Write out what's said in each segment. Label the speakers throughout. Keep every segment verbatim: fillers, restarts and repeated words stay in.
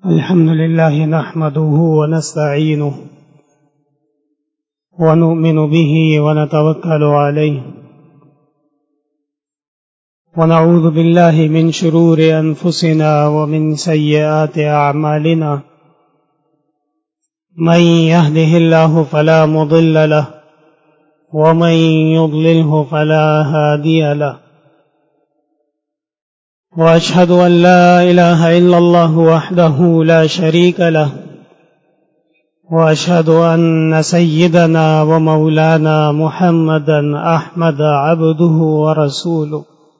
Speaker 1: الحمد لله نحمده ونستعينه ونؤمن به ونتوكل عليه ونعوذ بالله من شرور أنفسنا ومن سيئات أعمالنا من يهده الله فلا مضل له ومن يضلله فلا هادي له وأشهد أن لا إله إلا الله وحده لا شريك له وأشهد أن سيدنا ومولانا محمدا أحمد عبده ورسوله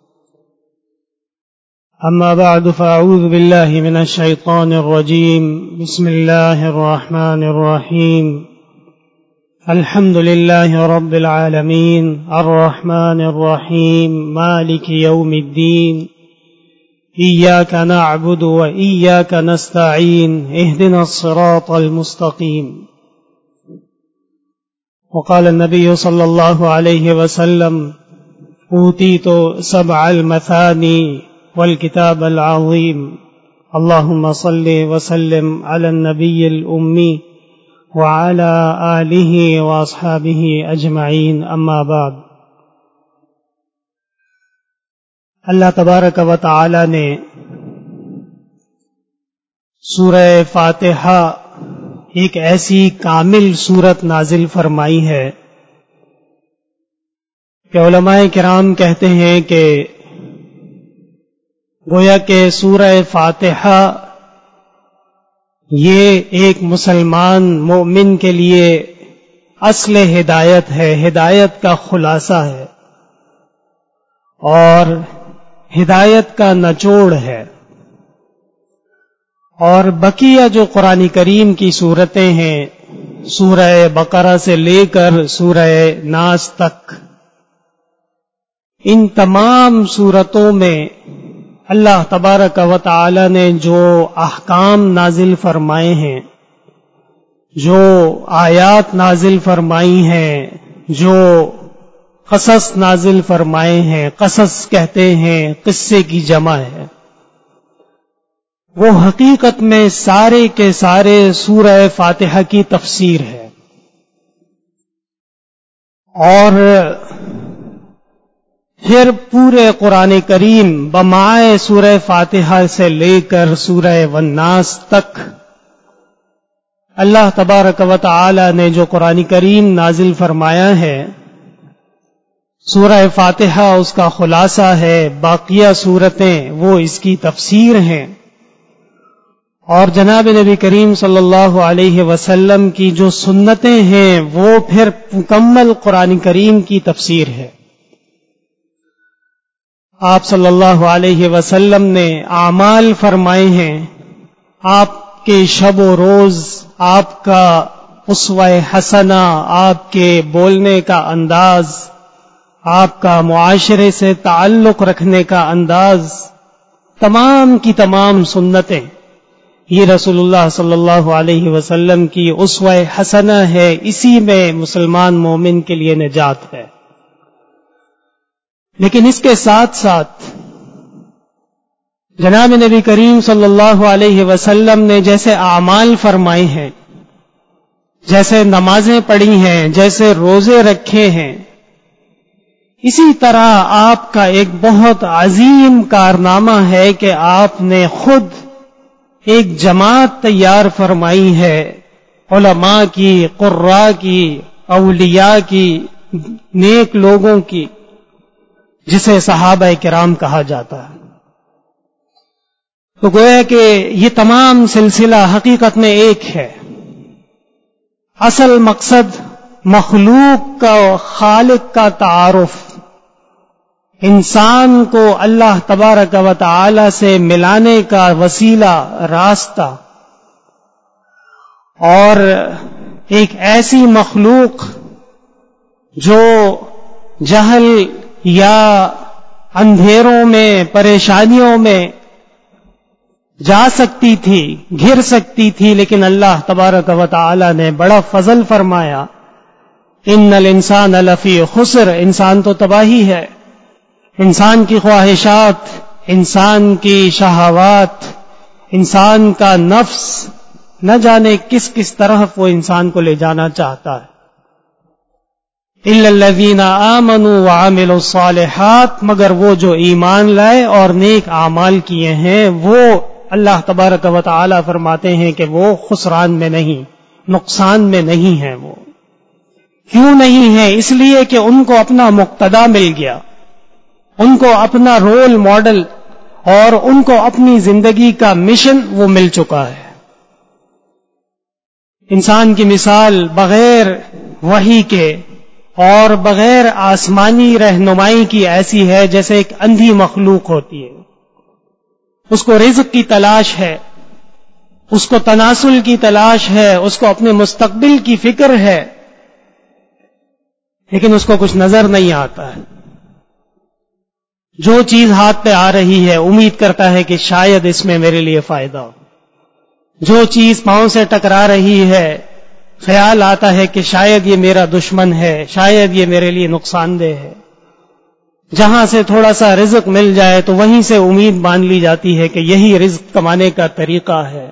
Speaker 1: أما بعد فأعوذ بالله من الشيطان الرجيم بسم الله الرحمن الرحيم الحمد لله رب العالمين الرحمن الرحيم مالك يوم الدين إياك نعبد وإياك نستعين اهدنا الصراط المستقيم وقال النبي صلى الله عليه وسلم أوتيت سبع المثاني والكتاب العظيم اللهم صل وسلم على النبي الأمي وعلى آله وأصحابه أجمعين أما بعد اللہ تبارک و تعالی نے سورہ فاتحہ ایک ایسی کامل سورت نازل فرمائی ہے کہ علماء کرام کہتے ہیں کہ گویا کہ سورہ فاتحہ یہ ایک مسلمان مومن کے لیے اصل ہدایت ہے، ہدایت کا خلاصہ ہے اور ہدایت کا نچوڑ ہے۔ اور بقیہ جو قرآن کریم کی صورتیں ہیں سورہ بقرہ سے لے کر سورہ ناس تک، ان تمام صورتوں میں اللہ تبارک و تعالی نے جو احکام نازل فرمائے ہیں، جو آیات نازل فرمائی ہیں، جو قصص نازل فرمائے ہیں، قصص کہتے ہیں قصے کی جمع ہے، وہ حقیقت میں سارے کے سارے سورہ فاتحہ کی تفسیر ہے۔ اور پھر پورے قرآن کریم بمائے سورہ فاتحہ سے لے کر سورہ والناس تک اللہ تبارک و تعالی نے جو قرآن کریم نازل فرمایا ہے، سورہ فاتحہ اس کا خلاصہ ہے، باقیہ صورتیں وہ اس کی تفسیر ہیں، اور جناب نبی کریم صلی اللہ علیہ وسلم کی جو سنتیں ہیں وہ پھر مکمل قرآن کریم کی تفسیر ہے۔ آپ صلی اللہ علیہ وسلم نے اعمال فرمائے ہیں، آپ کے شب و روز، آپ کا اسوہ حسنہ، آپ کے بولنے کا انداز، آپ کا معاشرے سے تعلق رکھنے کا انداز، تمام کی تمام سنتیں یہ رسول اللہ صلی اللہ علیہ وسلم کی اسوہ حسنہ ہے، اسی میں مسلمان مومن کے لیے نجات ہے۔ لیکن اس کے ساتھ ساتھ جناب نبی کریم صلی اللہ علیہ وسلم نے جیسے اعمال فرمائے ہیں، جیسے نمازیں پڑھی ہیں، جیسے روزے رکھے ہیں، اسی طرح آپ کا ایک بہت عظیم کارنامہ ہے کہ آپ نے خود ایک جماعت تیار فرمائی ہے، علماء کی، قراء کی، اولیاء کی، نیک لوگوں کی، جسے صحابہ کرام کہا جاتا ہے۔ تو گویا کہ یہ تمام سلسلہ حقیقت میں ایک ہے۔ اصل مقصد مخلوق کا خالق کا تعارف، انسان کو اللہ تبارک و تعالی سے ملانے کا وسیلہ، راستہ، اور ایک ایسی مخلوق جو جہل یا اندھیروں میں، پریشانیوں میں جا سکتی تھی، گھر سکتی تھی، لیکن اللہ تبارک و تعالی نے بڑا فضل فرمایا، ان الانسان لفی خسر، انسان تو تباہی ہے، انسان کی خواہشات، انسان کی شہوات، انسان کا نفس نہ جانے کس کس طرف وہ انسان کو لے جانا چاہتا ہے. الا الذین آمنوا وعملوا الصالحات، مگر وہ جو ایمان لائے اور نیک اعمال کیے ہیں، وہ اللہ تبارک و تعالی فرماتے ہیں کہ وہ خسران میں نہیں، نقصان میں نہیں ہیں. وہ کیوں نہیں ہے؟ اس لیے کہ ان کو اپنا مقتدا مل گیا، ان کو اپنا رول ماڈل اور ان کو اپنی زندگی کا مشن وہ مل چکا ہے. انسان کی مثال بغیر وحی کے اور بغیر آسمانی رہنمائی کی ایسی ہے جیسے ایک اندھی مخلوق ہوتی ہے. اس کو رزق کی تلاش ہے، اس کو تناسل کی تلاش ہے، اس کو اپنے مستقبل کی فکر ہے، لیکن اس کو کچھ نظر نہیں آتا ہے. جو چیز ہاتھ پہ آ رہی ہے امید کرتا ہے کہ شاید اس میں میرے لیے فائدہ ہو. جو چیز پاؤں سے ٹکرا رہی ہے خیال آتا ہے کہ شاید یہ میرا دشمن ہے، شاید یہ میرے لیے نقصان دہ ہے. جہاں سے تھوڑا سا رزق مل جائے تو وہیں سے امید مان لی جاتی ہے کہ یہی رزق کمانے کا طریقہ ہے.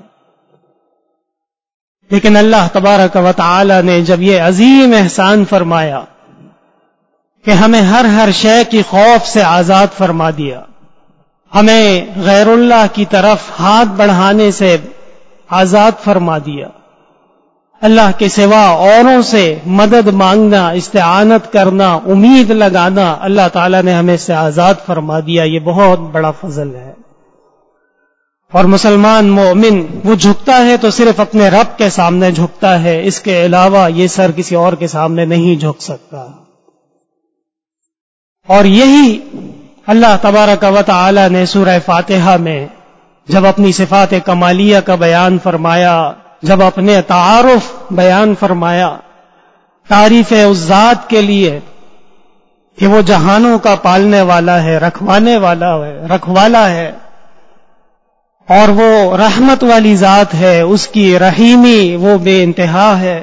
Speaker 1: لیکن اللہ تبارک و تعالی نے جب یہ عظیم احسان فرمایا کہ ہمیں ہر ہر شے کی خوف سے آزاد فرما دیا، ہمیں غیر اللہ کی طرف ہاتھ بڑھانے سے آزاد فرما دیا، اللہ کے سوا اوروں سے مدد مانگنا، استعانت کرنا، امید لگانا اللہ تعالیٰ نے ہمیں سے آزاد فرما دیا. یہ بہت بڑا فضل ہے. اور مسلمان مومن وہ جھکتا ہے تو صرف اپنے رب کے سامنے جھکتا ہے، اس کے علاوہ یہ سر کسی اور کے سامنے نہیں جھک سکتا. اور یہی اللہ تبارک و تعالی نے سورہ فاتحہ میں جب اپنی صفات کمالیہ کا بیان فرمایا، جب اپنے تعارف بیان فرمایا، تعریف اس ذات کے لیے کہ وہ جہانوں کا پالنے والا ہے، رکھوانے والا ہے، رکھوالا ہے، اور وہ رحمت والی ذات ہے، اس کی رحیمی وہ بے انتہا ہے.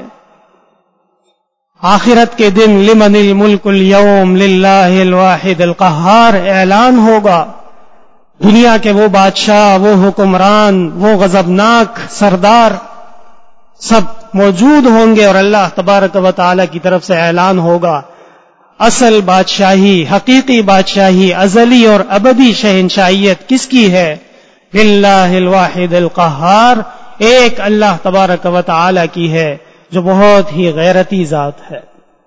Speaker 1: آخرت کے دن لمن الملک اليوم للہ الواحد القہار اعلان ہوگا. دنیا کے وہ بادشاہ، وہ حکمران، وہ غضبناک سردار سب موجود ہوں گے اور اللہ تبارک و تعالی کی طرف سے اعلان ہوگا اصل بادشاہی، حقیقی بادشاہی، ازلی اور ابدی شہنشاہیت کس کی ہے؟ للہ الواحد القہار، ایک اللہ تبارک و تعالی کی ہے جو بہت ہی غیرتی ذات ہے.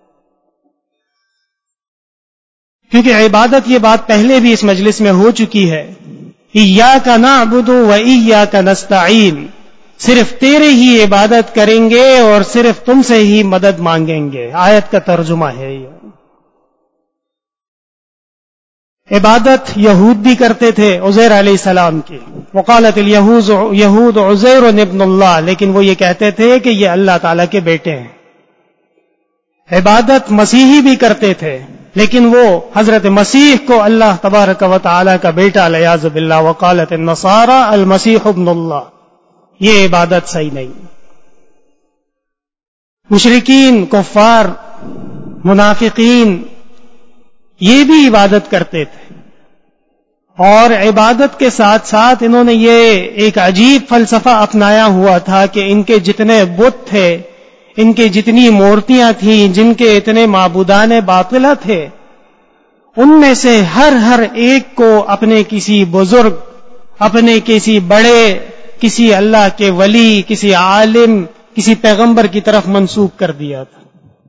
Speaker 1: کیونکہ عبادت یہ بات پہلے بھی اس مجلس میں ہو چکی ہے، ایاک نعبد و ایاک نستعین، صرف تیرے ہی عبادت کریں گے اور صرف تم سے ہی مدد مانگیں گے. آیت کا ترجمہ ہے یہ. عبادت یہود بھی کرتے تھے عزیر علیہ السلام کی، وقالت الیہود عزیر ابن اللہ، لیکن وہ یہ کہتے تھے کہ یہ اللہ تعالیٰ کے بیٹے ہیں. عبادت مسیحی بھی کرتے تھے، لیکن وہ حضرت مسیح کو اللہ تبارک و تعالیٰ کا بیٹا والعیاذ باللہ، وقالت النصارى المسیح ابن اللہ. یہ عبادت صحیح نہیں. مشرکین، کفار، منافقین یہ بھی عبادت کرتے تھے، اور عبادت کے ساتھ ساتھ انہوں نے یہ ایک عجیب فلسفہ اپنایا ہوا تھا کہ ان کے جتنے بت تھے، ان کے جتنی مورتیاں تھیں، جن کے اتنے معبودان باطلہ تھے، ان میں سے ہر ہر ایک کو اپنے کسی بزرگ، اپنے کسی بڑے، کسی اللہ کے ولی، کسی عالم، کسی پیغمبر کی طرف منسوب کر دیا تھا.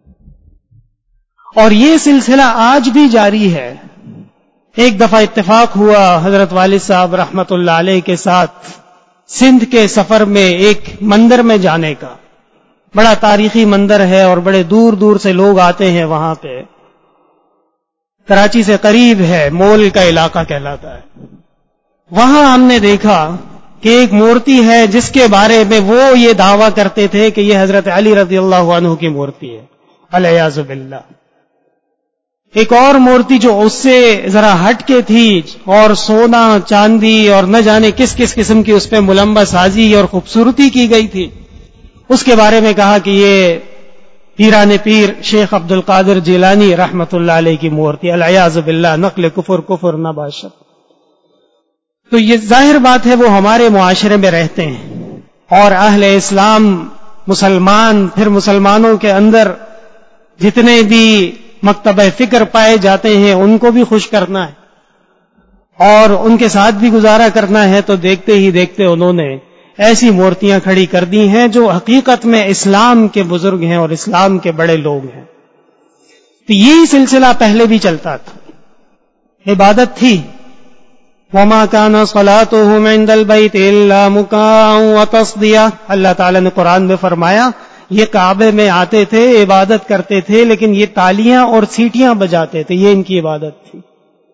Speaker 1: اور یہ سلسلہ آج بھی جاری ہے. ایک دفعہ اتفاق ہوا حضرت والد صاحب رحمت اللہ علیہ کے ساتھ سندھ کے سفر میں ایک مندر میں جانے کا. بڑا تاریخی مندر ہے اور بڑے دور دور سے لوگ آتے ہیں وہاں پہ. کراچی سے قریب ہے، مول کا علاقہ کہلاتا ہے. وہاں ہم نے دیکھا کہ ایک مورتی ہے جس کے بارے میں وہ یہ دعویٰ کرتے تھے کہ یہ حضرت علی رضی اللہ عنہ کی مورتی ہے، والعیاذ باللہ. ایک اور مورتی جو اس سے ذرا ہٹ کے تھی اور سونا چاندی اور نہ جانے کس کس قسم کی اس پہ ملمبہ سازی اور خوبصورتی کی گئی تھی، اس کے بارے میں کہا کہ یہ پیران پیر شیخ عبد القادر جیلانی رحمت اللہ علیہ کی مورتی. العیاذ باللہ، نقل کفر کفر نہ باشد. تو یہ ظاہر بات ہے وہ ہمارے معاشرے میں رہتے ہیں، اور اہل اسلام مسلمان، پھر مسلمانوں کے اندر جتنے بھی مکتبہ فکر پائے جاتے ہیں ان کو بھی خوش کرنا ہے اور ان کے ساتھ بھی گزارا کرنا ہے، تو دیکھتے ہی دیکھتے انہوں نے ایسی مورتیاں کھڑی کر دی ہیں جو حقیقت میں اسلام کے بزرگ ہیں اور اسلام کے بڑے لوگ ہیں۔ تو یہی سلسلہ پہلے بھی چلتا تھا، عبادت تھی۔ وَمَا كَانَ صَلَاتُهُمْ عِندَ الْبَيْتِ إِلَّا مُكَاءً وَتَصْدِيَةً، اللہ تعالیٰ نے قرآن میں فرمایا یہ کعبے میں آتے تھے، عبادت کرتے تھے، لیکن یہ تالیاں اور سیٹیاں بجاتے تھے، یہ ان کی عبادت تھی۔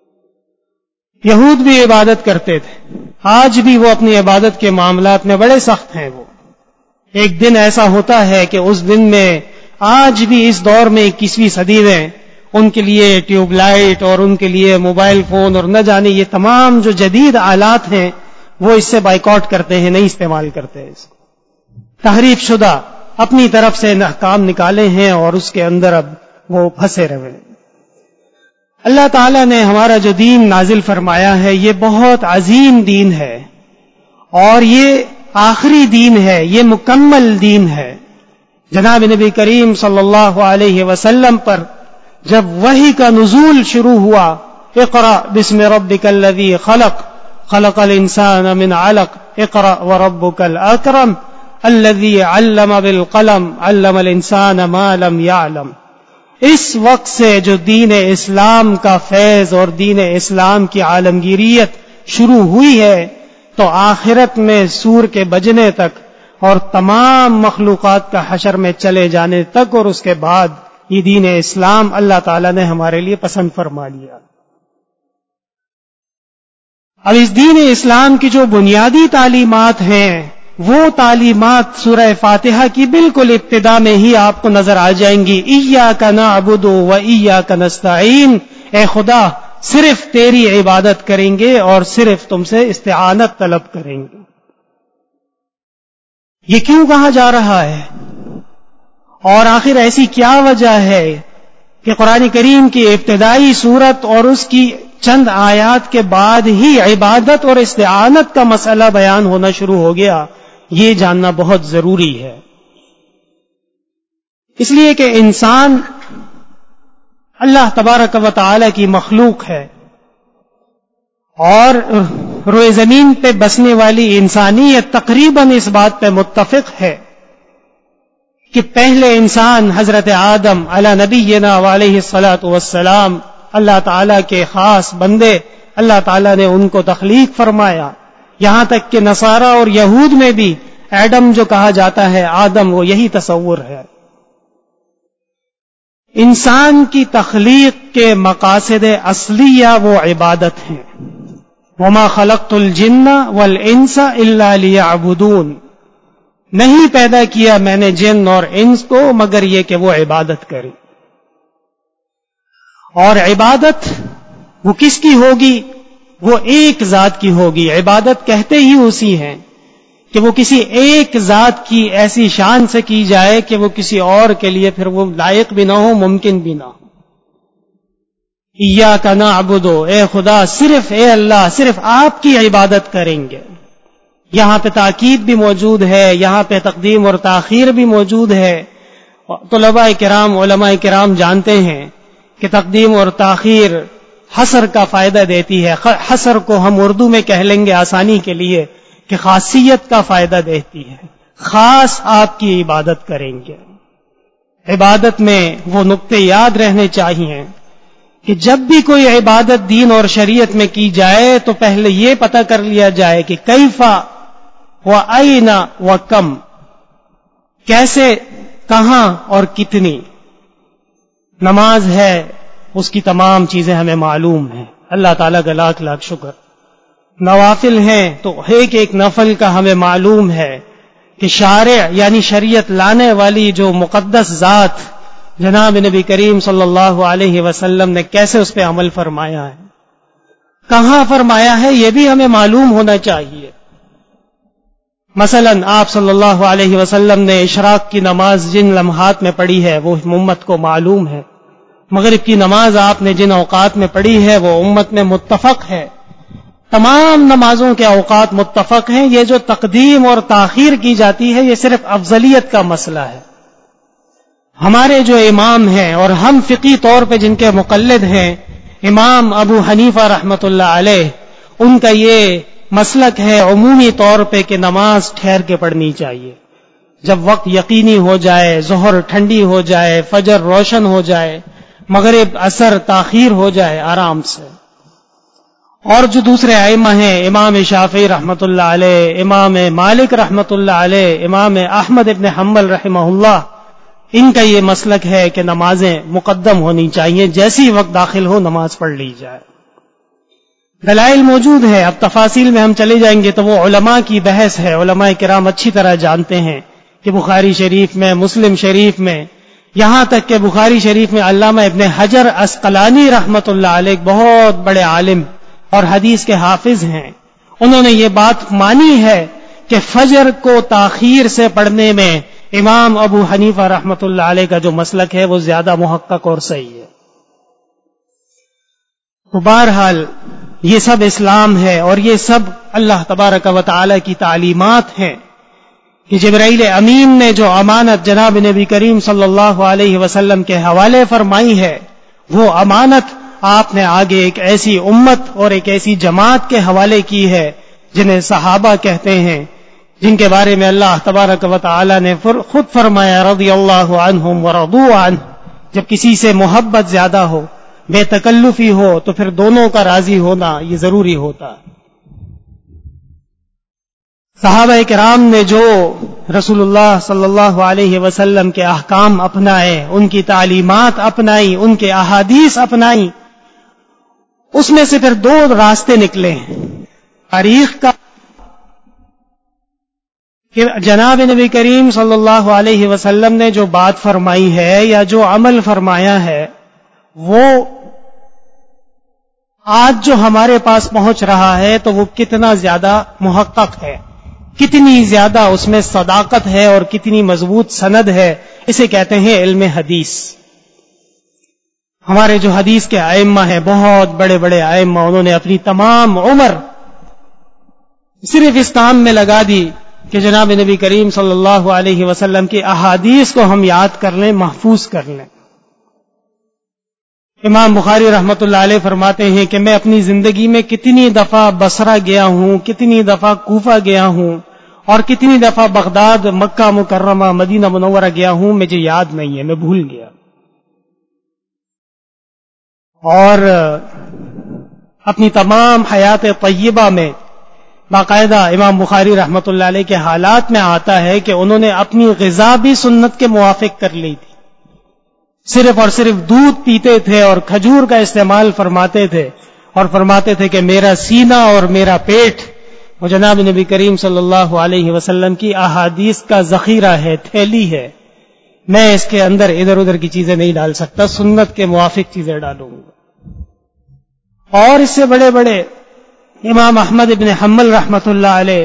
Speaker 1: یہود بھی عبادت کرتے تھے، آج بھی وہ اپنی عبادت کے معاملات میں بڑے سخت ہیں۔ وہ ایک دن ایسا ہوتا ہے کہ اس دن میں آج بھی اس دور میں اکیسویں صدی میں ان کے لیے ٹیوب لائٹ اور ان کے لیے موبائل فون اور نہ جانے یہ تمام جو جدید آلات ہیں وہ اس سے بائیکاٹ کرتے ہیں، نہیں استعمال کرتے ہیں، اس کو تحریف شدہ اپنی طرف سے احکام نکالے ہیں اور اس کے اندر اب وہ پھنسے رہے۔ اللہ تعالیٰ نے ہمارا جو دین نازل فرمایا ہے یہ بہت عظیم دین ہے اور یہ آخری دین ہے، یہ مکمل دین ہے۔ جناب نبی کریم صلی اللہ علیہ وسلم پر جب وحی کا نزول شروع ہوا، اقرأ بسم ربک الذی خلق خلق الانسان من علق اقرأ وربک الاکرم الذی علم بالقلم علم الانسان ما لم یعلم، اس وقت سے جو دین اسلام کا فیض اور دین اسلام کی عالمگیریت شروع ہوئی ہے تو آخرت میں سور کے بجنے تک اور تمام مخلوقات کا حشر میں چلے جانے تک اور اس کے بعد یہ دین اسلام اللہ تعالیٰ نے ہمارے لیے پسند فرما لیا۔ اب اس دین اسلام کی جو بنیادی تعلیمات ہیں وہ تعلیمات سورہ فاتحہ کی بالکل ابتدا میں ہی آپ کو نظر آ جائیں گی۔ ایاک نعبد و ایاک نستعین، اے خدا صرف تیری عبادت کریں گے اور صرف تم سے استعانت طلب کریں گے۔ یہ کیوں کہا جا رہا ہے اور آخر ایسی کیا وجہ ہے کہ قرآن کریم کی ابتدائی صورت اور اس کی چند آیات کے بعد ہی عبادت اور استعانت کا مسئلہ بیان ہونا شروع ہو گیا، یہ جاننا بہت ضروری ہے۔ اس لیے کہ انسان اللہ تبارک و تعالی کی مخلوق ہے اور روئے زمین پہ بسنے والی انسانیت تقریباً اس بات پہ متفق ہے کہ پہلے انسان حضرت آدم علی نبینا وعلیہ الصلاۃ والسلام اللہ تعالیٰ کے خاص بندے، اللہ تعالیٰ نے ان کو تخلیق فرمایا، یہاں تک کہ نصارہ اور یہود میں بھی ایڈم جو کہا جاتا ہے آدم، وہ یہی تصور ہے۔ انسان کی تخلیق کے مقاصد اصلیہ وہ عبادت ہیں۔ وما خلقت الجن والانس الا لیعبدون، نہیں پیدا کیا میں نے جن اور انس کو مگر یہ کہ وہ عبادت کریں۔ اور عبادت وہ کس کی ہوگی؟ وہ ایک ذات کی ہوگی۔ عبادت کہتے ہی اسی ہیں کہ وہ کسی ایک ذات کی ایسی شان سے کی جائے کہ وہ کسی اور کے لیے پھر وہ لائق بھی نہ ہو، ممکن بھی نہ ہو۔ ایاک نعبد، اے خدا صرف اے اللہ صرف آپ کی عبادت کریں گے۔ یہاں پہ تاکید بھی موجود ہے، یہاں پہ تقدیم اور تاخیر بھی موجود ہے۔ طلباء کرام علماء کرام جانتے ہیں کہ تقدیم اور تاخیر حصر کا فائدہ دیتی ہے۔ حصر کو ہم اردو میں کہہ لیں گے آسانی کے لیے کہ خاصیت کا فائدہ دیتی ہے، خاص آپ کی عبادت کریں گے۔ عبادت میں وہ نقطے یاد رہنے چاہیے کہ جب بھی کوئی عبادت دین اور شریعت میں کی جائے تو پہلے یہ پتہ کر لیا جائے کہ کیفا و این و کم، کیسے، کہاں اور کتنی۔ نماز ہے اس کی تمام چیزیں ہمیں معلوم ہیں، اللہ تعالیٰ کا لاکھ لاکھ شکر۔ نوافل ہیں تو ایک ایک نفل کا ہمیں معلوم ہے کہ شارع یعنی شریعت لانے والی جو مقدس ذات جناب نبی کریم صلی اللہ علیہ وسلم نے کیسے اس پہ عمل فرمایا ہے، کہاں فرمایا ہے، یہ بھی ہمیں معلوم ہونا چاہیے۔ مثلا آپ صلی اللہ علیہ وسلم نے اشراق کی نماز جن لمحات میں پڑھی ہے وہ امت کو معلوم ہے، مغرب کی نماز آپ نے جن اوقات میں پڑھی ہے وہ امت میں متفق ہے، تمام نمازوں کے اوقات متفق ہیں. یہ جو تقدیم اور تاخیر کی جاتی ہے یہ صرف افضلیت کا مسئلہ ہے. ہمارے جو امام ہیں اور ہم فقی طور پہ جن کے مقلد ہیں امام ابو حنیفہ رحمۃ اللہ علیہ، ان کا یہ مسلک ہے عمومی طور پہ کہ نماز ٹھہر کے پڑھنی چاہیے. جب وقت یقینی ہو جائے، ظہر ٹھنڈی ہو جائے، فجر روشن ہو جائے، مغرب عصر تاخیر ہو جائے، آرام سے. اور جو دوسرے ائمہ ہیں امام شافعی رحمۃ اللہ علیہ، امام مالک رحمۃ اللہ علیہ، امام احمد ابن حنبل رحمہ اللہ، ان کا یہ مسلک ہے کہ نمازیں مقدم ہونی چاہیے، جیسی وقت داخل ہو نماز پڑھ لی جائے. دلائل موجود ہے، اب تفاصیل میں ہم چلے جائیں گے تو وہ علماء کی بحث ہے. علماء کرام اچھی طرح جانتے ہیں کہ بخاری شریف میں، مسلم شریف میں، یہاں تک کہ بخاری شریف میں علامہ ابن حجر عسقلانی رحمۃ اللہ علیہ بہت بڑے عالم اور حدیث کے حافظ ہیں، انہوں نے یہ بات مانی ہے کہ فجر کو تاخیر سے پڑھنے میں امام ابو حنیفہ رحمۃ اللہ علیہ کا جو مسلک ہے وہ زیادہ محقق اور صحیح ہے. تو بہرحال یہ سب اسلام ہے اور یہ سب اللہ تبارک و تعالی کی تعلیمات ہیں کہ جبرائیل امین نے جو امانت جناب نبی کریم صلی اللہ علیہ وسلم کے حوالے فرمائی ہے، وہ امانت آپ نے آگے ایک ایسی امت اور ایک ایسی جماعت کے حوالے کی ہے جنہیں صحابہ کہتے ہیں، جن کے بارے میں اللہ تبارک و تعالی نے خود فرمایا رضی اللہ عنہم ورضوا عنہ. جب کسی سے محبت زیادہ ہو، بے تکلفی ہو، تو پھر دونوں کا راضی ہونا یہ ضروری ہوتا. صحابہ کرام نے جو رسول اللہ صلی اللہ علیہ وسلم کے احکام اپنائے، ان کی تعلیمات اپنائی، ان کے احادیث اپنائی، اس میں سے پھر دو راستے نکلے ہیں. تاریخ کا کہ جناب نبی کریم صلی اللہ علیہ وسلم نے جو بات فرمائی ہے یا جو عمل فرمایا ہے وہ آج جو ہمارے پاس پہنچ رہا ہے تو وہ کتنا زیادہ محقق ہے، کتنی زیادہ اس میں صداقت ہے اور کتنی مضبوط سند ہے. اسے کہتے ہیں علم حدیث. ہمارے جو حدیث کے ائمہ ہیں، بہت بڑے بڑے ائمہ، انہوں نے اپنی تمام عمر صرف اس کام میں لگا دی کہ جناب نبی کریم صلی اللہ علیہ وسلم کی احادیث کو ہم یاد کر لیں، محفوظ کر لیں. امام بخاری رحمۃ اللہ علیہ فرماتے ہیں کہ میں اپنی زندگی میں کتنی دفعہ بصرہ گیا ہوں، کتنی دفعہ کوفہ گیا ہوں، اور کتنی دفعہ بغداد، مکہ مکرمہ، مدینہ منورہ گیا ہوں، مجھے یاد نہیں ہے، میں بھول گیا. اور اپنی تمام حیات طیبہ میں باقاعدہ امام بخاری رحمۃ اللہ علیہ کے حالات میں آتا ہے کہ انہوں نے اپنی غذا بھی سنت کے موافق کر لی تھی. صرف اور صرف دودھ پیتے تھے اور کھجور کا استعمال فرماتے تھے، اور فرماتے تھے کہ میرا سینہ اور میرا پیٹ وہ جناب نبی کریم صلی اللہ علیہ وسلم کی احادیث کا ذخیرہ ہے، تھیلی ہے، میں اس کے اندر ادھر ادھر کی چیزیں نہیں ڈال سکتا، سنت کے موافق چیزیں ڈالوں گا. اور اس سے بڑے بڑے امام احمد ابن حنبل رحمۃ اللہ علیہ،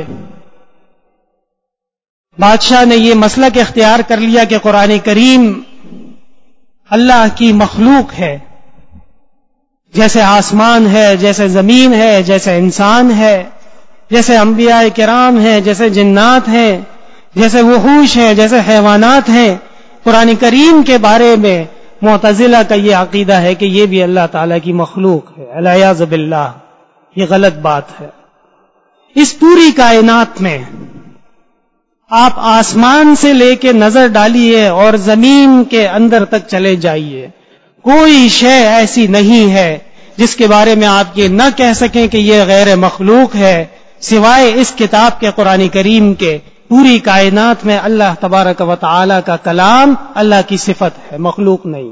Speaker 1: بادشاہ نے یہ مسلک اختیار کر لیا کہ قرآن کریم اللہ کی مخلوق ہے، جیسے آسمان ہے، جیسے زمین ہے، جیسے انسان ہے، جیسے انبیاء کرام ہیں، جیسے جنات ہیں، جیسے وحوش ہیں، جیسے حیوانات ہیں. قرآن کریم کے بارے میں معتزلہ کا یہ عقیدہ ہے کہ یہ بھی اللہ تعالیٰ کی مخلوق ہے. العیاذ باللہ، یہ غلط بات ہے. اس پوری کائنات میں آپ آسمان سے لے کے نظر ڈالیے اور زمین کے اندر تک چلے جائیے، کوئی شے ایسی نہیں ہے جس کے بارے میں آپ یہ نہ کہہ سکیں کہ یہ غیر مخلوق ہے، سوائے اس کتاب کے قرآن کریم کے. پوری کائنات میں اللہ تبارک و تعالی کا کلام اللہ کی صفت ہے، مخلوق نہیں.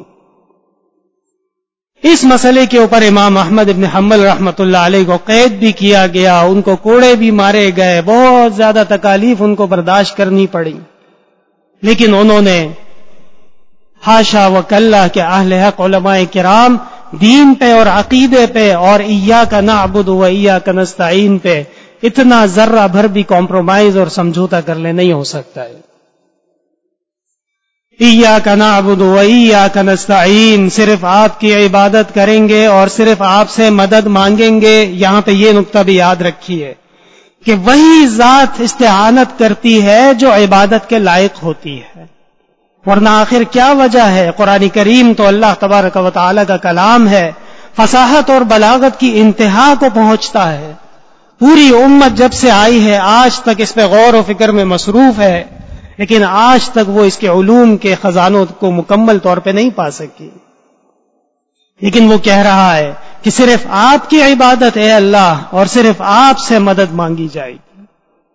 Speaker 1: اس مسئلے کے اوپر امام احمد ابن حنبل رحمۃ اللہ علیہ کو قید بھی کیا گیا، ان کو کوڑے بھی مارے گئے، بہت زیادہ تکالیف ان کو برداشت کرنی پڑی، لیکن انہوں نے حاشا و کلا کہ اہل حق علماء کرام دین پہ اور عقیدے پہ اور ایاک نعبد و ایاک نستعین پہ اتنا ذرہ بھر بھی کمپرومائز اور سمجھوتا کر لے نہیں ہو سکتا ہے. ایاک نعبد و ایاک نستعین، صرف آپ کی عبادت کریں گے اور صرف آپ سے مدد مانگیں گے. یہاں پہ یہ نقطہ بھی یاد رکھیے کہ وہی ذات استعانت کرتی ہے جو عبادت کے لائق ہوتی ہے. ورنہ آخر کیا وجہ ہے؟ قرآن کریم تو اللہ تبارک و تعالی کا کلام ہے، فصاحت اور بلاغت کی انتہا کو پہنچتا ہے. پوری امت جب سے آئی ہے آج تک اس پہ غور و فکر میں مصروف ہے، لیکن آج تک وہ اس کے علوم کے خزانوں کو مکمل طور پہ نہیں پا سکی. لیکن وہ کہہ رہا ہے کہ صرف آپ کی عبادت ہے اللہ، اور صرف آپ سے مدد مانگی جائے گی.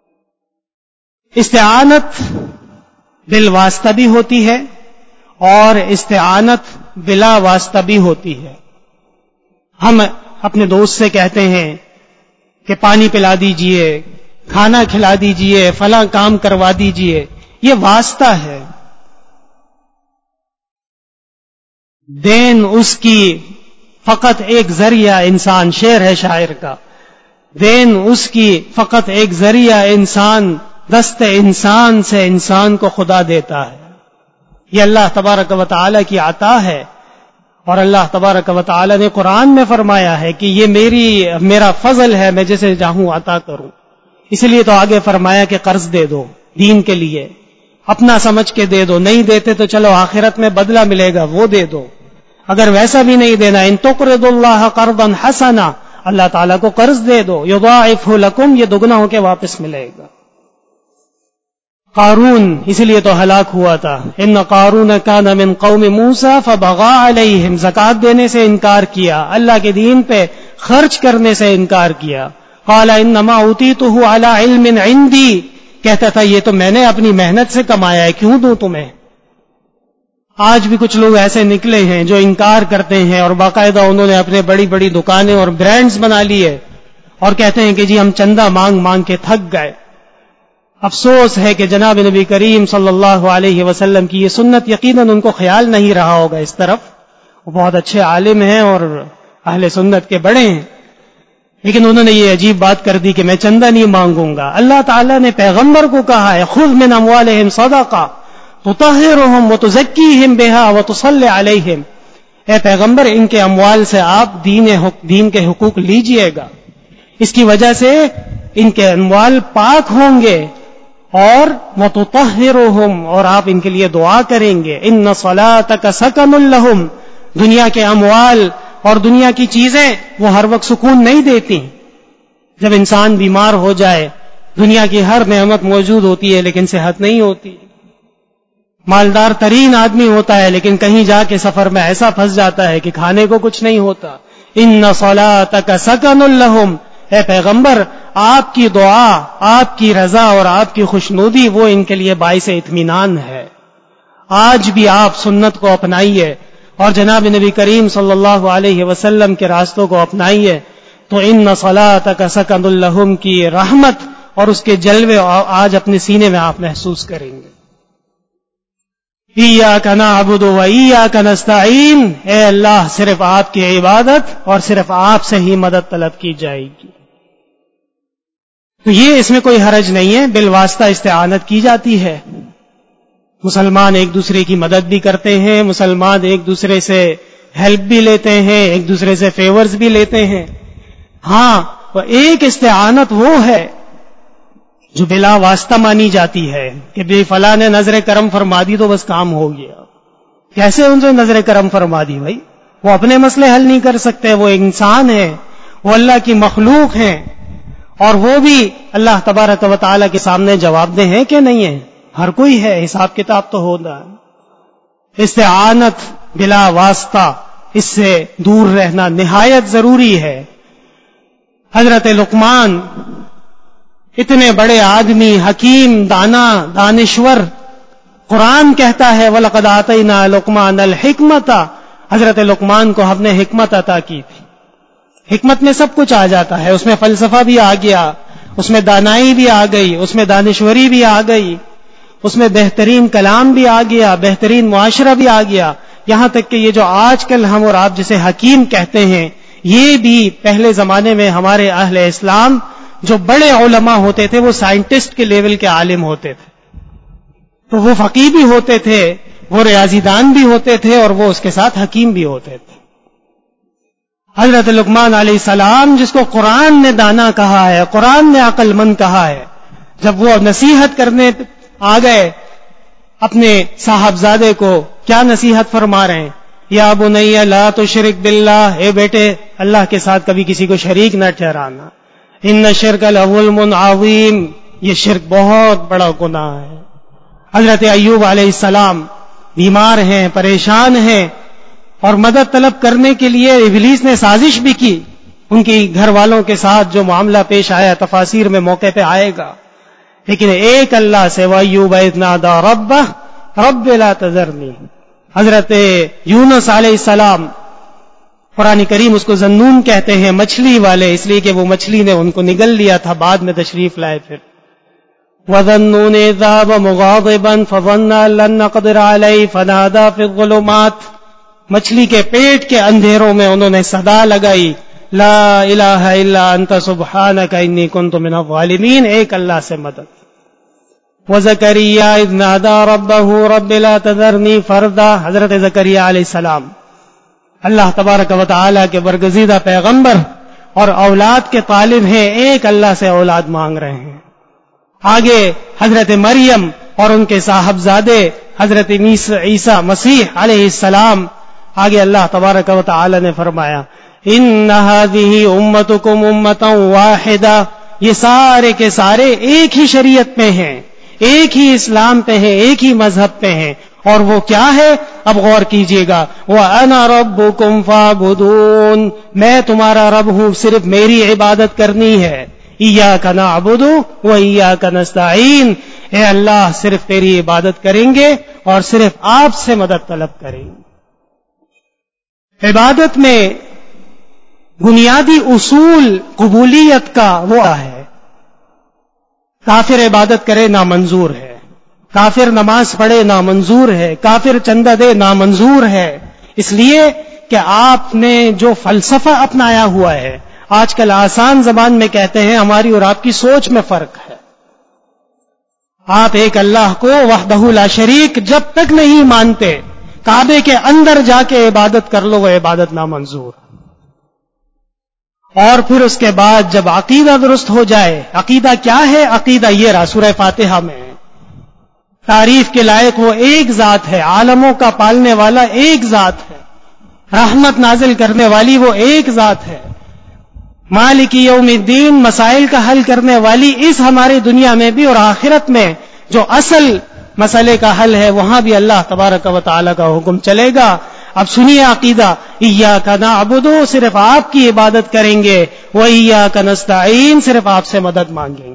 Speaker 1: استعانت بالواسطہ بھی ہوتی ہے اور استعانت بلا واسطہ بھی ہوتی ہے. ہم اپنے دوست سے کہتے ہیں کہ پانی پلا دیجئے، کھانا کھلا دیجئے، فلاں کام کروا دیجئے، یہ واسطہ ہے. دین اس کی فقط ایک ذریعہ انسان، شعر ہے شاعر کا، دین اس کی فقط ایک ذریعہ انسان، دست انسان سے انسان کو خدا دیتا ہے. یہ اللہ تبارک و تعالی کی عطا ہے، اور اللہ تبارک و تعالی نے قرآن میں فرمایا ہے کہ یہ میری میرا فضل ہے، میں جسے چاہوں عطا کروں. اس لیے تو آگے فرمایا کہ قرض دے دو دین کے لیے، اپنا سمجھ کے دے دو، نہیں دیتے تو چلو آخرت میں بدلہ ملے گا وہ دے دو. اگر ویسا بھی نہیں دینا، ان تقرض اللہ قرضا حسنا، اللہ تعالیٰ کو قرض دے دو، یضاعفہ لکم، یہ دگنا ہو کے واپس ملے گا. قارون اس لیے تو ہلاک ہوا تھا، ان قارون کان من قوم موسیٰ فبغى علیہم، زکوٰۃ دینے سے انکار کیا، اللہ کے دین پہ خرچ کرنے سے انکار کیا. قال انما اوتیتہ علی علم عندی، کہتا تھا یہ تو میں نے اپنی محنت سے کمایا ہے، کیوں دوں تمہیں. آج بھی کچھ لوگ ایسے نکلے ہیں جو انکار کرتے ہیں، اور باقاعدہ انہوں نے اپنے بڑی بڑی دکانیں اور برانڈز بنا لیے، اور کہتے ہیں کہ جی ہم چندہ مانگ مانگ کے تھک گئے. افسوس ہے کہ جناب نبی کریم صلی اللہ علیہ وسلم کی یہ سنت یقیناً ان کو خیال نہیں رہا ہوگا اس طرف. وہ بہت اچھے عالم ہیں اور اہل سنت کے بڑے ہیں، لیکن انہوں نے یہ عجیب بات کر دی کہ میں چندہ نہیں مانگوں گا. اللہ تعالیٰ نے پیغمبر کو کہا ہے خذ من اموالہم صدقہ تطہرہم وتزکیہم بہا وتصلی علیہم، اے پیغمبر ان کے اموال سے آپ دین دین کے حقوق لیجئے گا، اس کی وجہ سے ان کے اموال پاک ہوں گے، اور وتطہرہم، اور آپ ان کے لیے دعا کریں گے. ان صلاتک سکن لہم، دنیا کے اموال اور دنیا کی چیزیں وہ ہر وقت سکون نہیں دیتی. جب انسان بیمار ہو جائے، دنیا کی ہر نعمت موجود ہوتی ہے لیکن صحت نہیں ہوتی. مالدار ترین آدمی ہوتا ہے لیکن کہیں جا کے سفر میں ایسا پھنس جاتا ہے کہ کھانے کو کچھ نہیں ہوتا. ان صلاتک سکن لہم، اے پیغمبر آپ کی دعا، آپ کی رضا اور آپ کی خوشنودی وہ ان کے لیے باعث اطمینان ہے. آج بھی آپ سنت کو اپنائیے اور جناب نبی کریم صلی اللہ علیہ وسلم کے راستوں کو اپنائیے، تو ان صلاتک سکن لہم کی رحمت اور اس کے جلوے آج اپنے سینے میں آپ محسوس کریں گے. ایاک نعبد و ایاک نستعین، اے اللہ صرف آپ کی عبادت اور صرف آپ سے ہی مدد طلب کی جائے گی. تو یہ اس میں کوئی حرج نہیں ہے، بالواسطہ استعانت کی جاتی ہے. مسلمان ایک دوسرے کی مدد بھی کرتے ہیں، مسلمان ایک دوسرے سے ہیلپ بھی لیتے ہیں، ایک دوسرے سے فیورز بھی لیتے ہیں. ہاں وہ ایک استعانت وہ ہے جو بلا واسطہ مانی جاتی ہے کہ بے فلاں نے نظر کرم فرما دی تو بس کام ہو گیا. کیسے ان سے نظر کرم فرما دی بھائی؟ وہ اپنے مسئلے حل نہیں کر سکتے، وہ انسان ہیں، وہ اللہ کی مخلوق ہیں، اور وہ بھی اللہ تبارک و تعالی کے سامنے جواب دہ ہیں کہ نہیں ہے؟ ہر کوئی ہے، حساب کتاب تو ہوتا ہے. استعانت بلا واسطہ اس سے دور رہنا نہایت ضروری ہے. حضرت لقمان اتنے بڑے آدمی، حکیم، دانا، دانشور، قرآن کہتا ہے وَلَقَدْ آتَيْنَا لُقْمَانَ الْحِكْمَةَ، حضرت لقمان کو ہم نے حکمت عطا کی تھی. حکمت میں سب کچھ آ جاتا ہے، اس میں فلسفہ بھی آ گیا، اس میں دانائی بھی آ گئی، اس میں دانشوری بھی آ گئی، اس میں بہترین کلام بھی آ گیا، بہترین معاشرہ بھی آ گیا. یہاں تک کہ یہ جو آج کل ہم اور آپ جسے حکیم کہتے ہیں، یہ بھی پہلے زمانے میں ہمارے اہل اسلام جو بڑے علماء ہوتے تھے وہ سائنٹسٹ کے لیول کے عالم ہوتے تھے. تو وہ فقیہ بھی ہوتے تھے، وہ ریاضی دان بھی ہوتے تھے اور وہ اس کے ساتھ حکیم بھی ہوتے تھے. حضرت لقمان علیہ السلام جس کو قرآن نے دانا کہا ہے، قرآن نے عقل مند کہا ہے، جب وہ نصیحت کرنے آ گئے اپنے صاحبزادے کو، کیا نصیحت فرما رہے ہیں؟ یا بنی لا تشرک باللہ، اے بیٹے اللہ کے ساتھ کبھی کسی کو شریک نہ ٹھہرانا، ان الشرک لظلم عظیم، یہ شرک بہت بڑا گناہ ہے. حضرت ایوب علیہ السلام بیمار ہیں، پریشان ہیں، اور مدد طلب کرنے کے لیے ابلیس نے سازش بھی کی. ان کی گھر والوں کے ساتھ جو معاملہ پیش آیا تفاسیر میں موقع پہ آئے گا، لیکن ایک اللہ سے وَأَيُّوبَ إِذْ نَادَىٰ رَبَّهُ رَبِّ لَا تَذَرْنِي. حضرت یونس علیہ السلام، قرآن کریم اس کو ذنون کہتے ہیں، مچھلی والے، اس لیے کہ وہ مچھلی نے ان کو نگل لیا تھا، بعد میں تشریف لائے. پھر وَظَنُّونِ إِذْ ذَهَبَ مُغَاضِبًا فَظَنَّ أَن لَّن نَّقْدِرَ عَلَيْهِ فَنَادَىٰ فِي الظُّلُمَاتِ. مچھلی کے پیٹ کے اندھیروں میں انہوں نے صدا لگائی، لا الہ الا انت سبحانک انی کنت من الظالمین، ایک اللہ سے مدد. وزکریا اذ نادى ربه رب لا تذرنی فردا. حضرت زکریا علیہ السلام اللہ تبارک و تعالی کے برگزیدہ پیغمبر اور اولاد کے طالب ہیں، ایک اللہ سے اولاد مانگ رہے ہیں. آگے حضرت مریم اور ان کے صاحبزادے حضرت عیسیٰ مسیح علیہ السلام. آگے اللہ تبارک و تعالی نے فرمایا ان هذه امتکم امتا واحدہ، یہ سارے کے سارے ایک ہی شریعت میں ہیں، ایک ہی اسلام پہ ہیں، ایک ہی مذہب پہ ہیں. اور وہ کیا ہے؟ اب غور کیجئے گا. وَأَنَا رَبُّكُمْ فَاعْبُدُونِ، میں تمہارا رب ہوں، صرف میری عبادت کرنی ہے. إِيَّاكَ نَعْبُدُ وَإِيَّاكَ نَسْتَعِينُ، اے اللہ صرف تیری عبادت کریں گے اور صرف آپ سے مدد طلب کریں گے. عبادت میں بنیادی اصول قبولیت کا وہ ہے. کافر عبادت کرے نامنظور ہے، کافر نماز پڑھے نامنظور ہے، کافر چندہ دے نامنظور ہے. اس لیے کہ آپ نے جو فلسفہ اپنایا ہوا ہے، آج کل آسان زبان میں کہتے ہیں ہماری اور آپ کی سوچ میں فرق ہے. آپ ایک اللہ کو وحدہ لا شریک جب تک نہیں مانتے، کعبے کے اندر جا کے عبادت کر لو، وہ عبادت نامنظور. اور پھر اس کے بعد جب عقیدہ درست ہو جائے، عقیدہ کیا ہے؟ عقیدہ یہ رہا سورہ فاتحہ میں، تعریف کے لائق وہ ایک ذات ہے، عالموں کا پالنے والا ایک ذات ہے، رحمت نازل کرنے والی وہ ایک ذات ہے، مالک یوم الدین، مسائل کا حل کرنے والی اس ہماری دنیا میں بھی اور آخرت میں جو اصل مسئلے کا حل ہے وہاں بھی اللہ تبارک و تعالی کا حکم چلے گا. اب سنیے عقیدہ، ایاک نعبد، صرف آپ کی عبادت کریں گے، وایاک نستعین، صرف آپ سے مدد مانگیں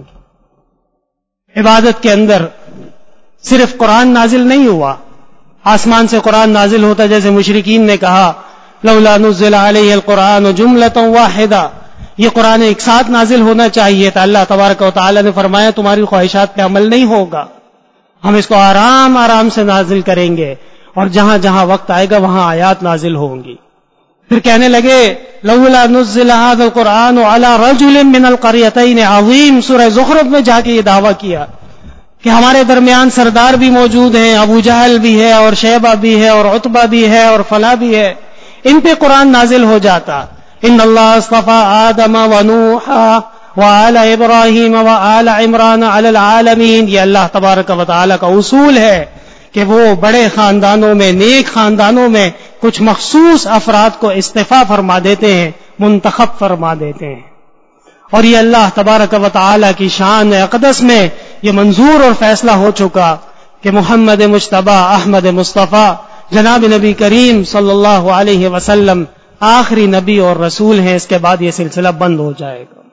Speaker 1: گے. عبادت کے اندر صرف قرآن نازل نہیں ہوا، آسمان سے قرآن نازل ہوتا جیسے مشرکین نے کہا لولا نزل علیہ القرآن جملۃ واحدہ، یہ قرآن ایک ساتھ نازل ہونا چاہیے تھا. اللہ تبارک و تعالی نے فرمایا تمہاری خواہشات پہ عمل نہیں ہوگا، ہم اس کو آرام آرام سے نازل کریں گے، اور جہاں جہاں وقت آئے گا وہاں آیات نازل ہوں گی. پھر کہنے لگے لولا نزل هذا القرآن على رجل من القريتين عظيم، سورہ زخرف میں جا کے یہ دعویٰ کیا کہ ہمارے درمیان سردار بھی موجود ہیں، ابو جہل بھی ہے اور شیبہ بھی ہے اور عتبہ بھی ہے اور فلاں بھی ہے، ان پہ قرآن نازل ہو جاتا. ان اللہ اصطفى آدم ونوحا وآل ابراہیم وآل عمران علی العالمین. یہ اللہ تبارک و تعالی کا اصول ہے کہ وہ بڑے خاندانوں میں، نیک خاندانوں میں کچھ مخصوص افراد کو استفا فرما دیتے ہیں، منتخب فرما دیتے ہیں. اور یہ اللہ تبارک و تعالی کی شان اقدس میں یہ منظور اور فیصلہ ہو چکا کہ محمد مجتبی احمد مصطفیٰ جناب نبی کریم صلی اللہ علیہ وسلم آخری نبی اور رسول ہیں. اس کے بعد یہ سلسلہ بند ہو جائے گا.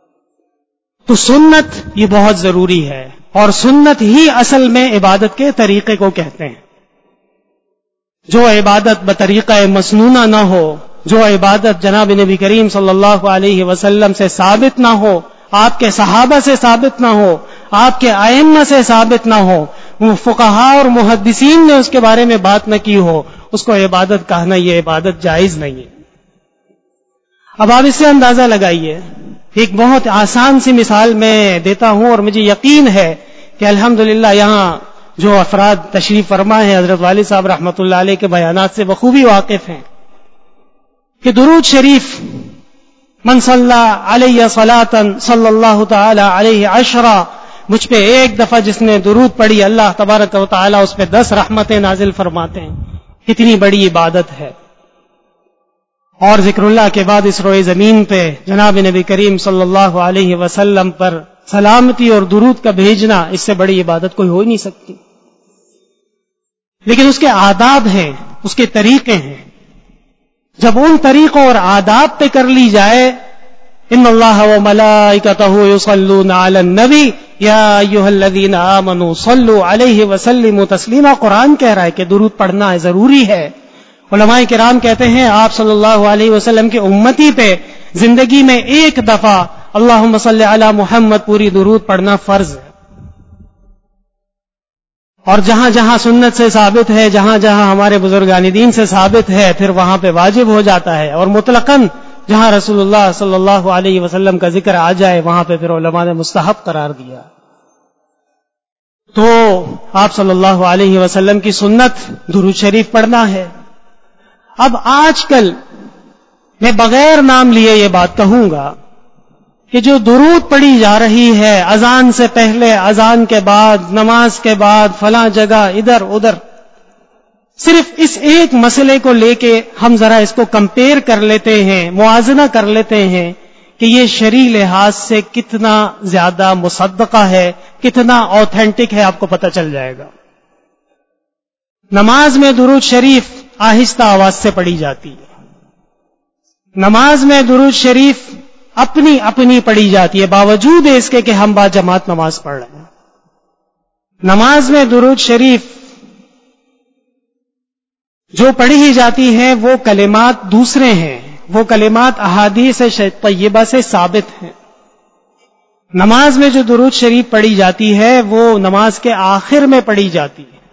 Speaker 1: تو سنت یہ بہت ضروری ہے، اور سنت ہی اصل میں عبادت کے طریقے کو کہتے ہیں. جو عبادت بطریقہ مسنونہ نہ ہو، جو عبادت جناب نبی کریم صلی اللہ علیہ وسلم سے ثابت نہ ہو، آپ کے صحابہ سے ثابت نہ ہو، آپ کے ائمہ سے ثابت نہ ہو، فقہاء اور محدثین نے اس کے بارے میں بات نہ کی ہو، اس کو عبادت کہنا یہ عبادت جائز نہیں ہے. اب آپ اس سے اندازہ لگائیے، ایک بہت آسان سی مثال میں دیتا ہوں، اور مجھے یقین ہے کہ الحمدللہ یہاں جو افراد تشریف فرما ہیں حضرت والد صاحب رحمۃ اللہ علیہ کے بیانات سے بخوبی واقف ہیں کہ درود شریف من صلی علیہ صلاۃ صلی اللہ تعالی علیہ عشرہ، مجھ پہ ایک دفعہ جس نے درود پڑھی اللہ تبارک و تعالی اس پہ دس رحمتیں نازل فرماتے ہیں. کتنی بڑی عبادت ہے. اور ذکر اللہ کے بعد اس روئے زمین پہ جناب نبی کریم صلی اللہ علیہ وسلم پر سلامتی اور درود کا بھیجنا، اس سے بڑی عبادت کوئی ہو ہی نہیں سکتی. لیکن اس کے آداب ہیں، اس کے طریقے ہیں. جب ان طریقوں اور آداب پہ کر لی جائے، ان اللہ وملائکتہ یصلون علی النبی یا ایھا الذین آمنوا صلوا علیہ وسلموا تسلیما، قرآن کہہ رہا ہے کہ درود پڑھنا ضروری ہے. علماء کرام کہتے ہیں آپ صلی اللہ علیہ وسلم کے امتی پہ زندگی میں ایک دفعہ اللہم صلی علی محمد پوری درود پڑھنا فرض ہے. اور جہاں جہاں سنت سے ثابت ہے، جہاں جہاں ہمارے بزرگان دین سے ثابت ہے، پھر وہاں پہ واجب ہو جاتا ہے. اور مطلقاً جہاں رسول اللہ صلی اللہ علیہ وسلم کا ذکر آ جائے وہاں پہ پھر علماء نے مستحب قرار دیا. تو آپ صلی اللہ علیہ وسلم کی سنت درود شریف پڑھنا ہے. اب آج کل میں بغیر نام لیے یہ بات کہوں گا کہ جو درود پڑھی جا رہی ہے اذان سے پہلے، اذان کے بعد، نماز کے بعد، فلاں جگہ، ادھر ادھر، صرف اس ایک مسئلے کو لے کے ہم ذرا اس کو کمپیئر کر لیتے ہیں، موازنہ کر لیتے ہیں کہ یہ شرعی لحاظ سے کتنا زیادہ مصدقہ ہے، کتنا اوتھینٹک ہے، آپ کو پتہ چل جائے گا. نماز میں درود شریف آہستہ آواز سے پڑھی جاتی ہے. نماز میں درود شریف اپنی اپنی پڑھی جاتی ہے باوجود اس کے کہ ہم با جماعت نماز پڑھ رہے ہیں. نماز میں درود شریف جو پڑھی جاتی ہے وہ کلمات دوسرے ہیں، وہ کلمات احادیث طیبہ سے ثابت ہیں. نماز میں جو درود شریف پڑھی جاتی ہے وہ نماز کے آخر میں پڑھی جاتی ہے.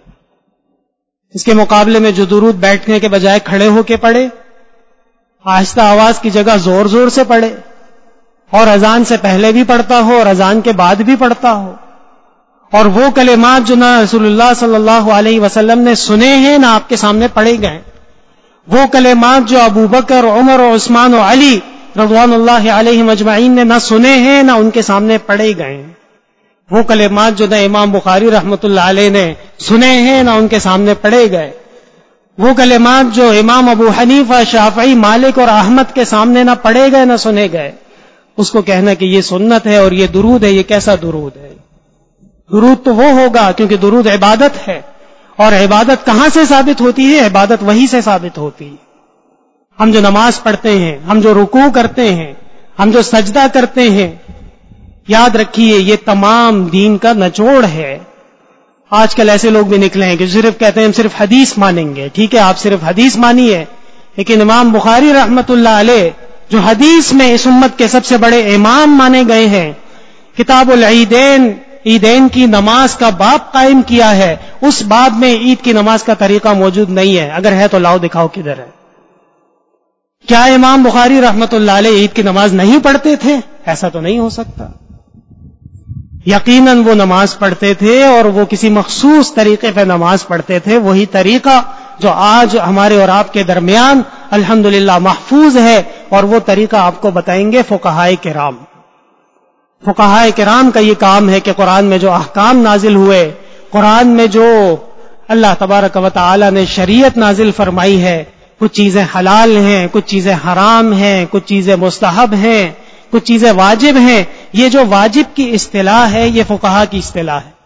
Speaker 1: اس کے مقابلے میں جو درود بیٹھنے کے بجائے کھڑے ہو کے پڑھے، آہستہ آواز کی جگہ زور زور سے پڑھے، اور اذان سے پہلے بھی پڑھتا ہو اور اذان کے بعد بھی پڑھتا ہو، اور وہ کلمات جو نہ رسول اللہ صلی اللہ علیہ وسلم نے سنے ہیں نہ آپ کے سامنے پڑھے گئے، وہ کلمات جو ابو بکر، عمر اور عثمان و علی رضوان اللہ علیہم اجمعین نے نہ سنے ہیں نہ ان کے سامنے پڑھے گئے، وہ کلمات جو نہ امام بخاری رحمۃ اللہ علیہ نے سنے ہیں نہ ان کے سامنے پڑھے گئے، وہ کلمات جو امام ابو حنیفہ، شافعی، مالک اور احمد کے سامنے نہ پڑھے گئے نہ سنے گئے، اس کو کہنا کہ یہ سنت ہے اور یہ درود ہے، یہ کیسا درود ہے؟ درود تو وہ ہوگا کیونکہ درود عبادت ہے، اور عبادت کہاں سے ثابت ہوتی ہے؟ عبادت وہی سے ثابت ہوتی ہے. ہم جو نماز پڑھتے ہیں، ہم جو رکوع کرتے ہیں، ہم جو سجدہ کرتے ہیں، یاد رکھیے یہ تمام دین کا نچوڑ ہے. آج کل ایسے لوگ بھی نکلے ہیں کہ صرف کہتے ہیں ہم صرف حدیث مانیں گے. ٹھیک ہے، آپ صرف حدیث مانیے، لیکن امام بخاری رحمۃ اللہ علیہ جو حدیث میں اس امت کے سب سے بڑے امام مانے گئے ہیں، کتاب العیدین، عیدین کی نماز کا باب قائم کیا ہے، اس باب میں عید کی نماز کا طریقہ موجود نہیں ہے. اگر ہے تو لاؤ دکھاؤ کدھر ہے. کیا امام بخاری رحمۃ اللہ علیہ عید کی نماز نہیں پڑھتے تھے؟ ایسا تو نہیں ہو سکتا. یقیناً وہ نماز پڑھتے تھے اور وہ کسی مخصوص طریقے پہ نماز پڑھتے تھے. وہی طریقہ جو آج ہمارے اور آپ کے درمیان الحمدللہ محفوظ ہے، اور وہ طریقہ آپ کو بتائیں گے فقہائے کرام. فقہائے کرام کا یہ کام ہے کہ قرآن میں جو احکام نازل ہوئے، قرآن میں جو اللہ تبارک و تعالی نے شریعت نازل فرمائی ہے، کچھ چیزیں حلال ہیں، کچھ چیزیں حرام ہیں، کچھ چیزیں مستحب ہیں، کچھ چیزیں واجب ہیں. یہ جو واجب کی اصطلاح ہے یہ فقہا کی اصطلاح ہے،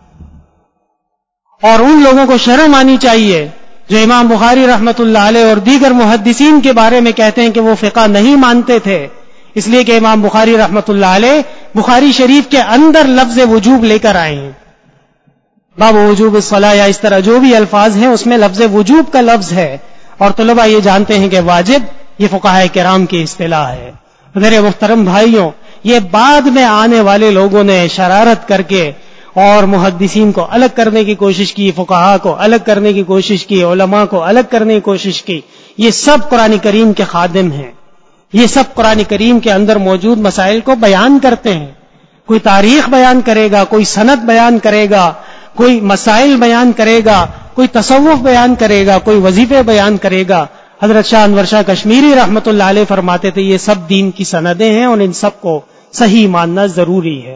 Speaker 1: اور ان لوگوں کو شرم آنی چاہیے جو امام بخاری رحمۃ اللہ علیہ اور دیگر محدثین کے بارے میں کہتے ہیں کہ وہ فقہ نہیں مانتے تھے، اس لیے کہ امام بخاری رحمۃ اللہ علیہ بخاری شریف کے اندر لفظ وجوب لے کر آئے ہیں. باب وجوب الصلاۃ یا اس طرح جو بھی الفاظ ہیں اس میں لفظ وجوب کا لفظ ہے، اور طلباء یہ جانتے ہیں کہ واجب یہ فقہائے کرام کی اصطلاح ہے. میرے محترم بھائیوں، یہ بعد میں آنے والے لوگوں نے شرارت کر کے اور محدثین کو الگ کرنے کی کوشش کی، فقہاء کو الگ کرنے کی کوشش کی، علماء کو الگ کرنے کی کوشش کی. یہ سب قرآن کریم کے خادم ہیں، یہ سب قرآن کریم کے اندر موجود مسائل کو بیان کرتے ہیں. کوئی تاریخ بیان کرے گا، کوئی سند بیان کرے گا، کوئی مسائل بیان کرے گا، کوئی تصوف بیان کرے گا، کوئی وظیفے بیان کرے گا. حضرت شاہ انور شاہ کشمیری رحمت اللہ علیہ فرماتے تھے یہ سب دین کی سندیں ہیں اور ان سب کو صحیح ماننا ضروری ہے.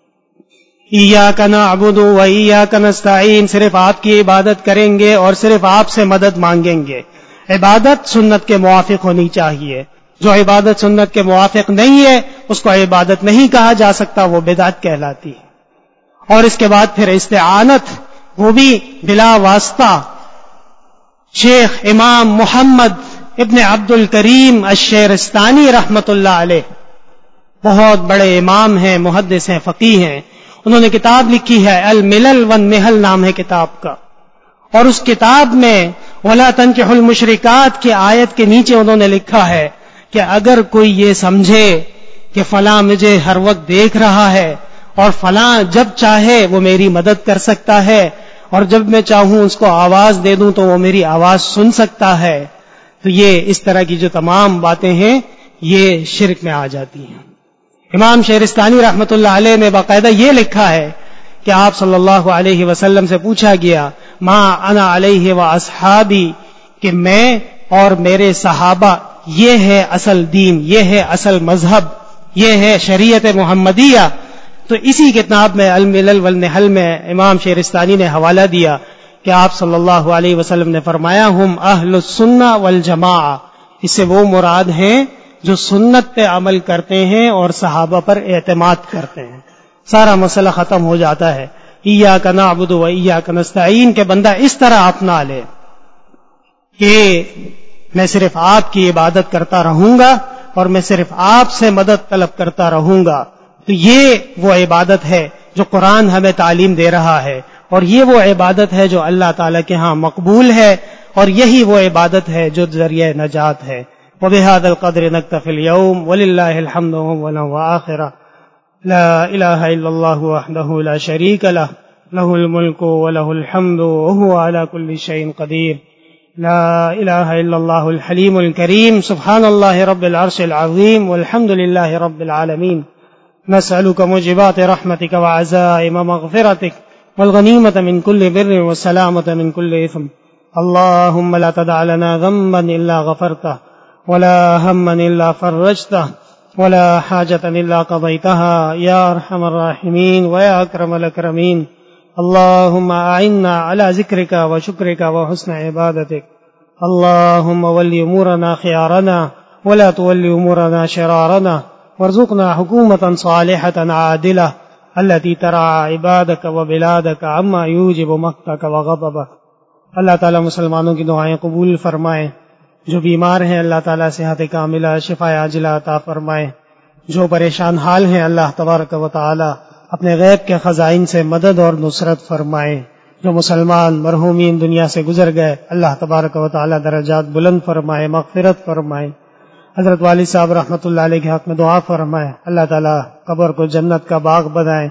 Speaker 1: ایاک نعبد و ایاک نستعین، صرف آپ کی عبادت کریں گے اور صرف آپ سے مدد مانگیں گے. عبادت سنت کے موافق ہونی چاہیے. جو عبادت سنت کے موافق نہیں ہے اس کو عبادت نہیں کہا جا سکتا، وہ بدعت کہلاتی ہے. اور اس کے بعد پھر استعانت، وہ بھی بلا واسطہ. شیخ امام محمد ابن عبد الکریم الشیرستانی رحمت اللہ علیہ بہت بڑے امام ہیں، محدث ہیں، فقیہ ہیں. انہوں نے کتاب لکھی ہے الملل والنحل نام ہے کتاب کا، اور اس کتاب میں وَلَا تَنكِحُوا الْمُشْرِكَاتِ کی آیت کے نیچے انہوں نے لکھا ہے کہ اگر کوئی یہ سمجھے کہ فلاں مجھے ہر وقت دیکھ رہا ہے اور فلاں جب چاہے وہ میری مدد کر سکتا ہے اور جب میں چاہوں اس کو آواز دے دوں تو وہ میری آواز سن سکتا ہے، تو یہ اس طرح کی جو تمام باتیں ہیں یہ شرک میں آ جاتی ہیں. امام شیرستانی رحمت اللہ علیہ نے باقاعدہ یہ لکھا ہے کہ آپ صلی اللہ علیہ وسلم سے پوچھا گیا ما انا علیہ و اصحابی، کہ میں اور میرے صحابہ یہ ہے اصل دین، یہ ہے اصل مذہب، یہ ہے شریعت محمدیہ. تو اسی کتاب میں الملل والنحل میں امام شیرستانی نے حوالہ دیا کہ آپ صلی اللہ علیہ وسلم نے فرمایا ہم اہل السنہ والجماعہ، اس سے وہ مراد ہیں جو سنت پہ عمل کرتے ہیں اور صحابہ پر اعتماد کرتے ہیں. سارا مسئلہ ختم ہو جاتا ہے. ایاک نعبد و ایاک نستعین کہ بندہ اس طرح اپنا لے کہ میں صرف آپ کی عبادت کرتا رہوں گا اور میں صرف آپ سے مدد طلب کرتا رہوں گا. تو یہ وہ عبادت ہے جو قرآن ہمیں تعلیم دے رہا ہے، اور یہ وہ عبادت ہے جو اللہ تعالیٰ کے ہاں مقبول ہے، اور یہی وہ عبادت ہے جو ذریعہ نجات ہے. وبهذا القدر نكتفي اليوم ولله الحمد أولا وآخرا. لا إله إلا الله وحده لا شريك له له الملك وله الحمد وهو على كل شيء قدير. لا إله إلا الله الحليم الكريم. سبحان الله رب العرش العظيم والحمد لله رب العالمين. نسألك موجبات رحمتك وعزائم مغفرتك والغنيمة من كل بر والسلامة من كل إثم. اللهم لا تدع لنا ذنبا إلا غفرته ولا هما إلا فرجته ولا حاجة إلا قضيتها يا أرحم الراحمين ويا أكرم الأكرمين. اللهم أعنا على ذكرك وشكرك وحسن عبادتك. اللهم ول أمورنا خيارنا ولا تول أمورنا شرارنا وارزقنا حكومة صالحة عادلة التي ترعى عبادك وبلادك عما يوجب مقتك وغضبك. اللہ تعالیٰ مسلمانوں کی دعائیں قبول فرمائے. جو بیمار ہیں اللہ تعالیٰ صحت کاملہ شفا عاجلہ عطا فرمائے. جو پریشان حال ہیں اللہ تبارک و تعالیٰ اپنے غیب کے خزائن سے مدد اور نصرت فرمائے. جو مسلمان مرحومین دنیا سے گزر گئے اللہ تبارک و تعالیٰ درجات بلند فرمائے، مغفرت فرمائے. حضرت والد صاحب رحمۃ اللہ علیہ کے حق میں دعا فرمائے. اللہ تعالیٰ قبر کو جنت کا باغ بنائے.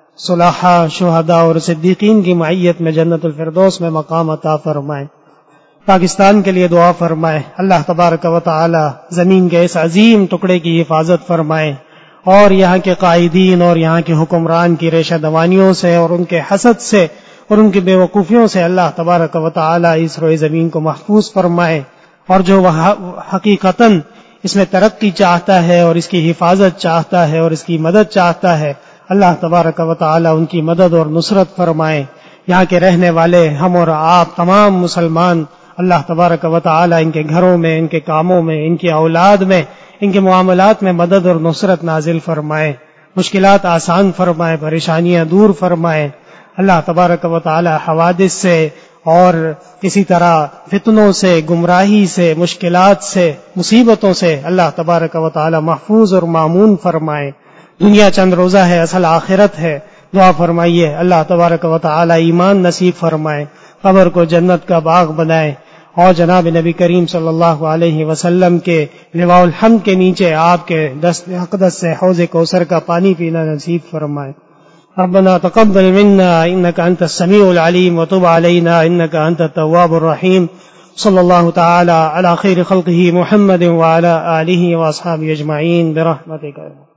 Speaker 1: صلحاء، شہداء اور صدیقین کی معیت میں جنت الفردوس میں مقام عطا فرمائے. پاکستان کے لیے دعا فرمائے. اللہ تبارک و تعالی زمین کے اس عظیم ٹکڑے کی حفاظت فرمائے اور یہاں کے قائدین اور یہاں کے حکمران کی ریشہ دوانیوں سے اور ان کے حسد سے اور ان کی بے وقوفیوں سے اللہ تبارک و تعالی اس روئے زمین کو محفوظ فرمائے. اور جو حقیقتاً اس میں ترقی چاہتا ہے اور اس کی حفاظت چاہتا ہے اور اس کی مدد چاہتا ہے اللہ تبارک و تعالی ان کی مدد اور نصرت فرمائے. یہاں کے رہنے والے ہم اور آپ تمام مسلمان اللہ تبارک و تعالی ان کے گھروں میں، ان کے کاموں میں، ان کی اولاد میں، ان کے معاملات میں مدد اور نصرت نازل فرمائے. مشکلات آسان فرمائے، پریشانیاں دور فرمائے. اللہ تبارک و تعالی حوادث سے اور اسی طرح فتنوں سے، گمراہی سے، مشکلات سے، مصیبتوں سے اللہ تبارک و تعالی محفوظ اور مامون فرمائے. دنیا چند روزہ ہے، اصل آخرت ہے. دعا فرمائیے اللہ تبارک و تعالی ایمان نصیب فرمائے، قبر کو جنت کا باغ بنائے اور جناب نبی کریم صلی اللہ علیہ وسلم کے لواء الحمد کے نیچے آپ کے دست اقدس سے حوض کوثر کا پانی پینا نصیب فرمائے. ربنا تقبل منا انك انت السميع العليم وتب علينا انك انت التواب الرحيم. صلى الله تعالى على خير خلقه محمد وعلى آله واصحابه اجمعين برحمتك.